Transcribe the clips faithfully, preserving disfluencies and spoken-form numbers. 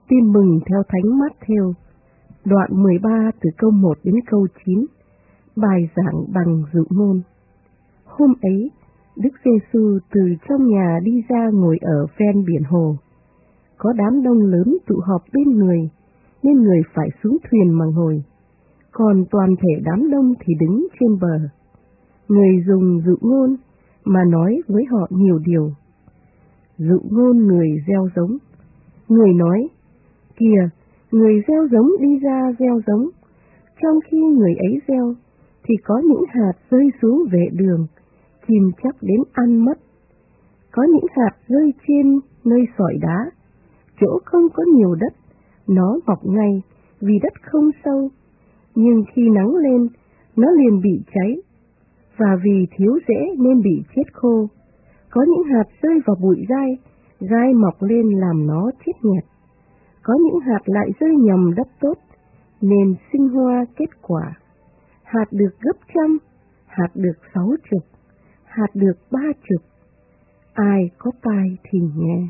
Tin mừng theo Thánh Mát-thêu, đoạn mười ba từ câu một đến câu chín, bài giảng bằng dụ ngôn. Hôm ấy, Đức Giê-xu từ trong nhà đi ra ngồi ở ven biển hồ. Có đám đông lớn tụ họp bên người, nên người phải xuống thuyền mà ngồi, còn toàn thể đám đông thì đứng trên bờ. Người dùng dụ ngôn mà nói với họ nhiều điều. Dụ ngôn người gieo giống. Người nói: kìa, người gieo giống đi ra gieo giống. Trong khi người ấy gieo, thì có những hạt rơi xuống vệ đường, chìm chắc đến ăn mất. Có những hạt rơi trên nơi sỏi đá, chỗ không có nhiều đất, nó mọc ngay vì đất không sâu. Nhưng khi nắng lên, nó liền bị cháy, và vì thiếu rễ nên bị chết khô. Có những hạt rơi vào bụi gai, gai mọc lên làm nó chết nghẹt. Có những hạt lại rơi nhầm đất tốt, nên sinh hoa kết quả. Hạt được gấp trăm, hạt được sáu chục, hạt được ba chục. Ai có tai thì nghe.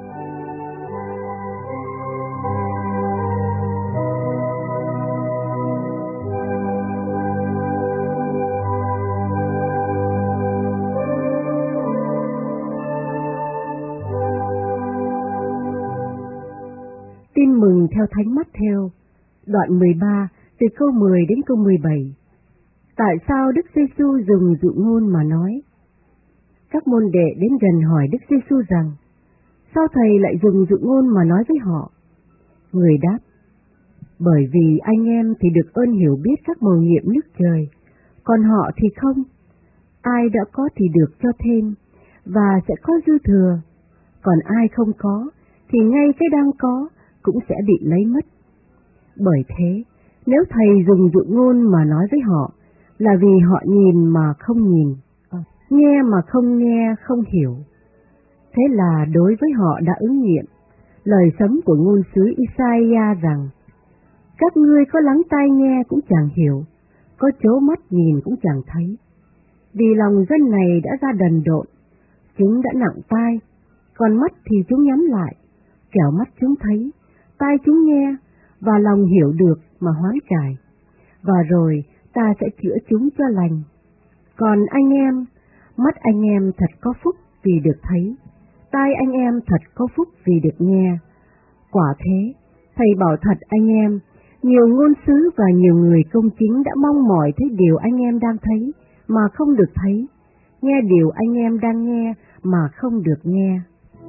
Tin mừng theo Thánh Mát-thêu, đoạn mười ba, từ câu mười đến câu mười bảy. Tại sao Đức Giê-xu dùng dụ ngôn mà nói? Các môn đệ đến gần hỏi Đức Giê-xu rằng: sao thầy lại dùng dụ ngôn mà nói với họ? Người đáp: bởi vì anh em thì được ơn hiểu biết các mầu nhiệm nước trời, còn họ thì không. Ai đã có thì được cho thêm, và sẽ có dư thừa, còn ai không có thì ngay cái đang có cũng sẽ bị lấy mất. Bởi thế, nếu thầy dùng dụ ngôn mà nói với họ, là vì họ nhìn mà không nhìn, nghe mà không nghe, không hiểu. Thế là đối với họ đã ứng nghiệm lời sấm của ngôn sứ Isaiah rằng: các ngươi có lắng tai nghe cũng chẳng hiểu, có chố mắt nhìn cũng chẳng thấy. Vì lòng dân này đã ra đần độn, chúng đã nặng tai, còn mắt thì chúng nhắm lại, kẻo mắt chúng thấy, tai chúng nghe, và lòng hiểu được mà hoán cải, và rồi ta sẽ chữa chúng cho lành. Còn anh em, mắt anh em thật có phúc vì được thấy, tai anh em thật có phúc vì được nghe. Quả thế, thầy bảo thật anh em, nhiều ngôn sứ và nhiều người công chính đã mong mỏi thấy điều anh em đang thấy mà không được thấy, nghe điều anh em đang nghe mà không được nghe.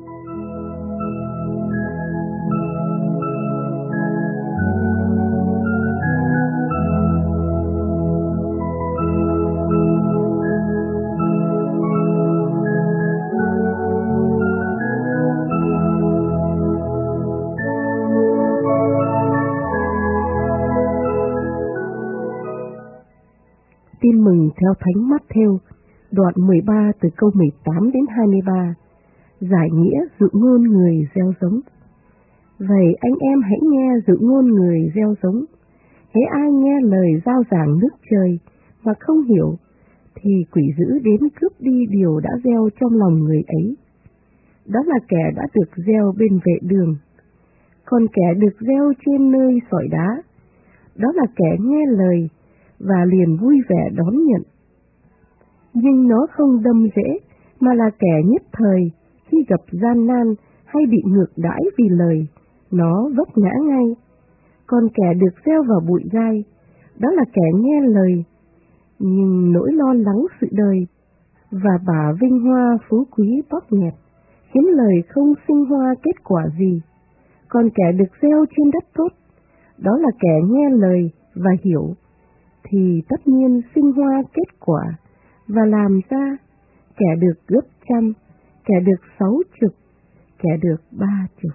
Tin mừng theo Thánh Mát-thêu, đoạn mười ba từ câu mười tám đến hai mươi ba, giải nghĩa dụ ngôn người gieo giống. Vậy anh em hãy nghe dụ ngôn người gieo giống. Hễ ai nghe lời rao giảng nước trời mà không hiểu, thì quỷ dữ đến cướp đi điều đã gieo trong lòng người ấy. Đó là kẻ đã được gieo bên vệ đường. Còn kẻ được gieo trên nơi sỏi đá, đó là kẻ nghe lời và liền vui vẻ đón nhận. Nhưng nó không đâm rễ, mà là kẻ nhất thời, khi gặp gian nan hay bị ngược đãi vì lời, nó vấp ngã ngay. Còn kẻ được gieo vào bụi gai, đó là kẻ nghe lời, nhưng nỗi lo lắng sự đời và bả vinh hoa phú quý bóp nghẹt, khiến lời không sinh hoa kết quả gì. Còn kẻ được gieo trên đất tốt, đó là kẻ nghe lời và hiểu, thì tất nhiên sinh hoa kết quả và làm ra, kẻ được gấp trăm, kẻ được sáu chục, kẻ được ba chục.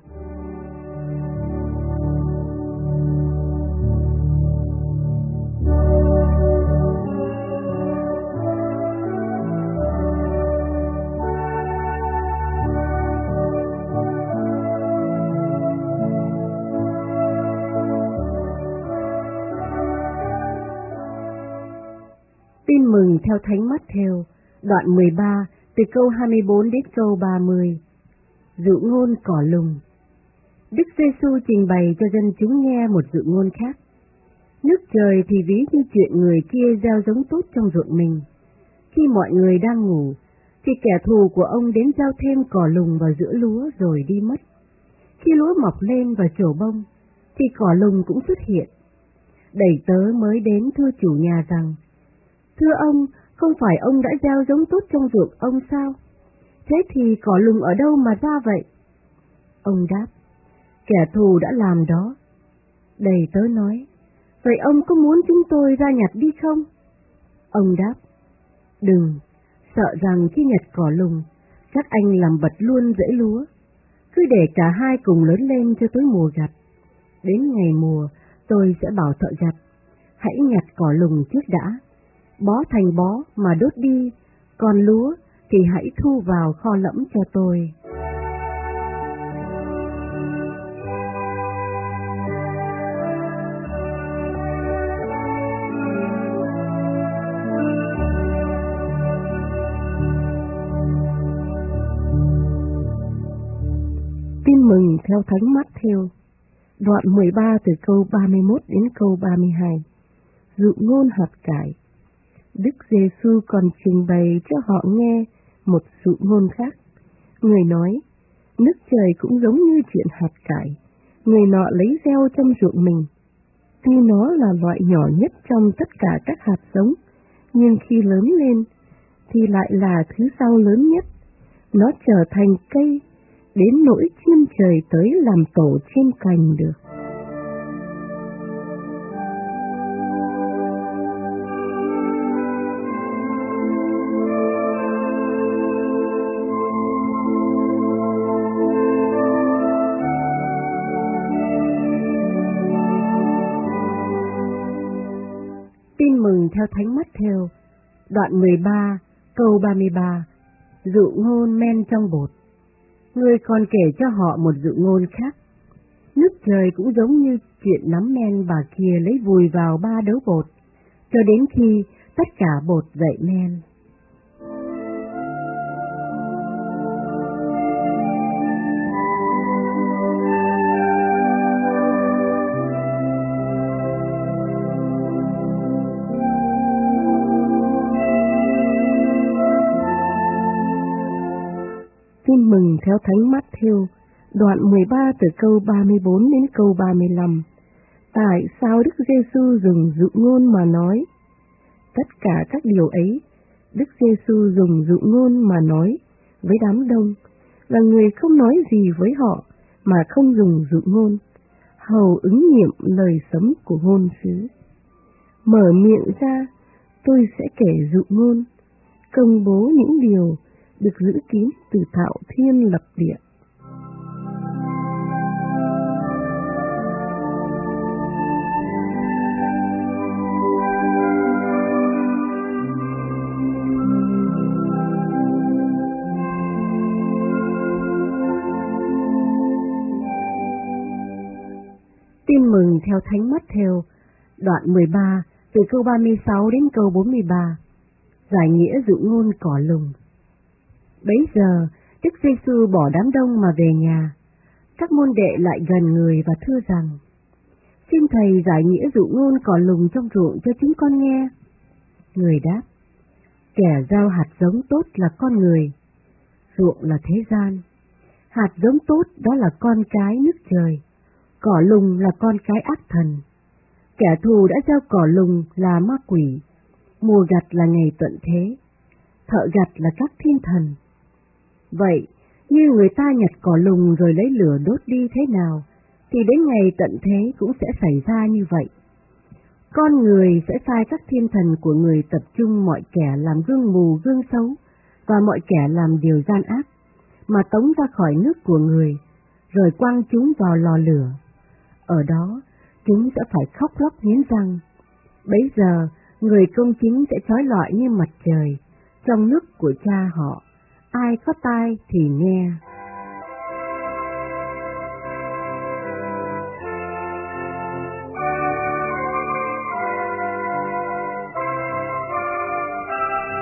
Tin mừng theo Thánh Mát-thêu, đoạn mười ba, từ câu hai mươi bốn đến câu ba mươi. Dụ ngôn cỏ lùng. Đức Giê-xu trình bày cho dân chúng nghe một dụ ngôn khác. Nước trời thì ví như chuyện người kia gieo giống tốt trong ruộng mình. Khi mọi người đang ngủ, thì kẻ thù của ông đến gieo thêm cỏ lùng vào giữa lúa rồi đi mất. Khi lúa mọc lên và trổ bông, thì cỏ lùng cũng xuất hiện. Đầy tớ mới đến thưa chủ nhà rằng, thưa ông, không phải ông đã gieo giống tốt trong ruộng ông sao? Thế thì cỏ lùng ở đâu mà ra vậy? Ông đáp, kẻ thù đã làm đó. Đầy tớ nói, vậy ông có muốn chúng tôi ra nhặt đi không? Ông đáp, đừng, sợ rằng khi nhặt cỏ lùng, các anh làm bật luôn rễ lúa. Cứ để cả hai cùng lớn lên cho tới mùa gặt. Đến ngày mùa, tôi sẽ bảo thợ gặt, hãy nhặt cỏ lùng trước đã, bó thành bó mà đốt đi, còn lúa thì hãy thu vào kho lẫm cho tôi. Tin mừng theo Thánh Mát-thêu, đoạn mười ba từ câu ba mươi mốt đến câu ba mươi hai. Dụ ngôn hạt cải. Đức Giê-xu còn trình bày cho họ nghe một dụ ngôn khác. Người nói, nước trời cũng giống như chuyện hạt cải, người nọ lấy gieo trong ruộng mình. Tuy nó là loại nhỏ nhất trong tất cả các hạt giống, nhưng khi lớn lên thì lại là thứ rau lớn nhất. Nó trở thành cây, đến nỗi chim trời tới làm tổ trên cành được. Tin mừng theo Thánh Mát-thêu, đoạn mười ba, câu ba mươi ba, dụ ngôn men trong bột. Người còn kể cho họ một dụ ngôn khác. Nước trời cũng giống như chuyện nắm men bà kia lấy vùi vào ba đấu bột, cho đến khi tất cả bột dậy men. Tin mừng theo Thánh Mát-thêu, đoạn mười ba từ câu ba mươi bốn đến câu ba mươi lăm. Tại sao Đức Giê-xu dùng dụ ngôn mà nói? Tất cả các điều ấy, Đức Giê-xu dùng dụ ngôn mà nói với đám đông, và người không nói gì với họ mà không dùng dụ ngôn, hầu ứng nghiệm lời sấm của ngôn sứ. Mở miệng ra, tôi sẽ kể dụ ngôn, công bố những điều được giữ kín từ tạo thiên lập địa. Tin mừng theo Thánh Mát-thêu, đoạn mười ba, từ câu ba mươi sáu đến câu bốn mươi ba. Giải nghĩa dụ ngôn cỏ lùng. Bấy giờ, Đức Giê-xu bỏ đám đông mà về nhà. Các môn đệ lại gần người và thưa rằng, xin thầy giải nghĩa dụ ngôn cỏ lùng trong ruộng cho chúng con nghe. Người đáp, kẻ gieo hạt giống tốt là con người, ruộng là thế gian. Hạt giống tốt đó là con cái nước trời, cỏ lùng là con cái ác thần. Kẻ thù đã gieo cỏ lùng là ma quỷ, mùa gặt là ngày tận thế, thợ gặt là các thiên thần. Vậy, như người ta nhặt cỏ lùng rồi lấy lửa đốt đi thế nào, thì đến ngày tận thế cũng sẽ xảy ra như vậy. Con người sẽ sai các thiên thần của người tập trung mọi kẻ làm gương mù gương xấu và mọi kẻ làm điều gian ác, mà tống ra khỏi nước của người, rồi quăng chúng vào lò lửa. Ở đó, chúng sẽ phải khóc lóc nghiến răng. Bấy giờ, người công chính sẽ chói lọi như mặt trời, trong nước của cha họ. Ai có tai thì nghe.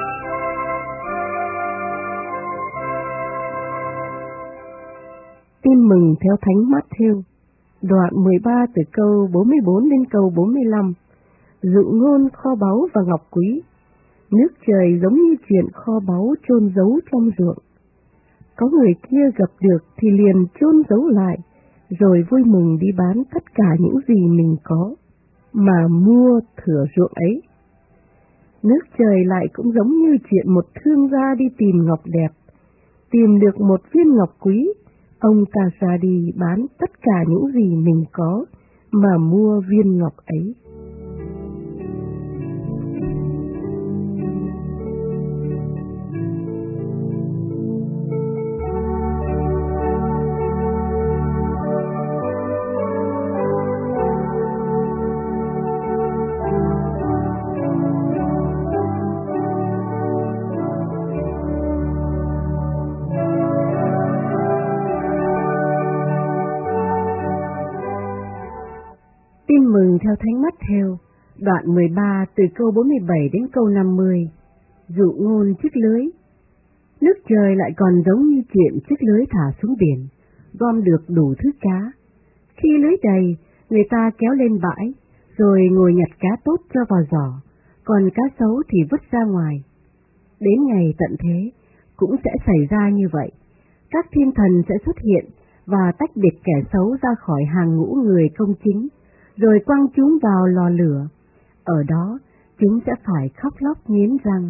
Tin Tin mừng theo Thánh Mát-thêu, đoạn mười ba từ câu bốn mươi bốn đến câu bốn mươi lăm. Dụ ngôn kho báu và ngọc quý. Nước trời giống như chuyện kho báu chôn giấu trong ruộng. Có người kia gặp được thì liền chôn giấu lại, rồi vui mừng đi bán tất cả những gì mình có, mà mua thửa ruộng ấy. Nước trời lại cũng giống như chuyện một thương gia đi tìm ngọc đẹp. Tìm được một viên ngọc quý, ông ta ra đi bán tất cả những gì mình có, mà mua viên ngọc ấy. Tin mừng theo Thánh Mát-thêu, đoạn mười ba từ câu bốn mươi bảy đến câu năm mươi. Dụ ngôn chiếc lưới. Nước trời lại còn giống như chuyện chiếc lưới thả xuống biển, gom được đủ thứ cá. Khi lưới đầy, người ta kéo lên bãi, rồi ngồi nhặt cá tốt cho vào giỏ, còn cá xấu thì vứt ra ngoài. Đến ngày tận thế, cũng sẽ xảy ra như vậy. Các thiên thần sẽ xuất hiện và tách biệt kẻ xấu ra khỏi hàng ngũ người công chính, rồi quăng chúng vào lò lửa. Ở đó, chúng sẽ phải khóc lóc nghiến răng.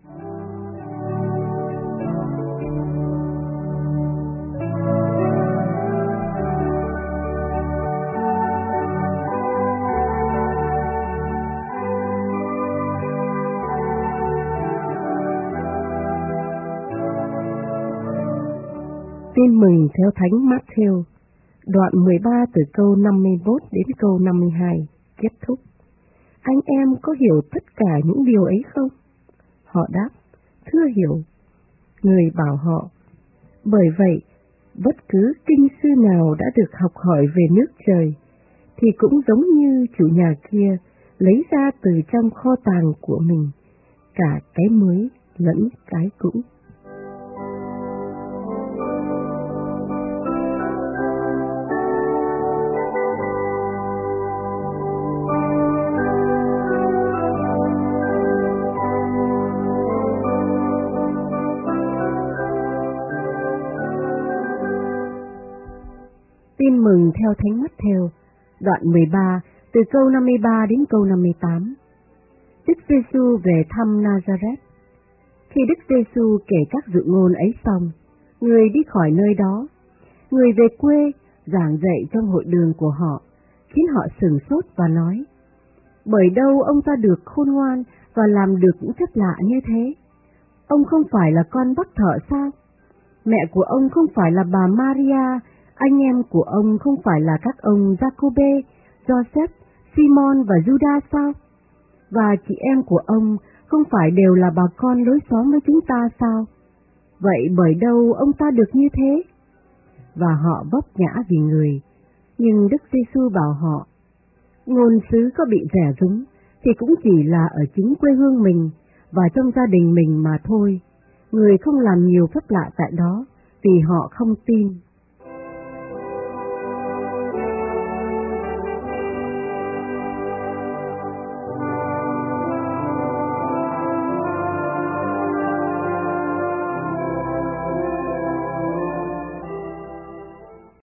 Tin mừng theo Thánh Mát-thêu, đoạn mười ba từ câu năm mươi mốt đến câu năm mươi hai, kết thúc. Anh em có hiểu tất cả những điều ấy không? Họ đáp, thưa hiểu. Người bảo họ, bởi vậy, bất cứ kinh sư nào đã được học hỏi về nước trời, thì cũng giống như chủ nhà kia lấy ra từ trong kho tàng của mình, cả cái mới lẫn cái cũ. Tin mừng theo Thánh Mát-thêu, đoạn mười ba, từ câu năm mươi ba đến câu năm mươi tám. Đức Giê-xu về thăm Nazareth. Khi Đức Giê-xu kể các dụ ngôn ấy xong, người đi khỏi nơi đó. Người về quê giảng dạy trong hội đường của họ, khiến họ sửng sốt và nói, bởi đâu ông ta được khôn ngoan và làm được những phép lạ như thế? Ông không phải là con bác thợ sao? Mẹ của ông không phải là bà Maria? Anh em của ông không phải là các ông Giacôbê, Joseph, Simon và Judas sao? Và chị em của ông không phải đều là bà con lối xóm với chúng ta sao? Vậy bởi đâu ông ta được như thế? Và họ vấp ngã vì người. Nhưng Đức Giê-xu bảo họ, ngôn sứ có bị rẻ rúng thì cũng chỉ là ở chính quê hương mình và trong gia đình mình mà thôi. Người không làm nhiều phép lạ tại đó vì họ không tin.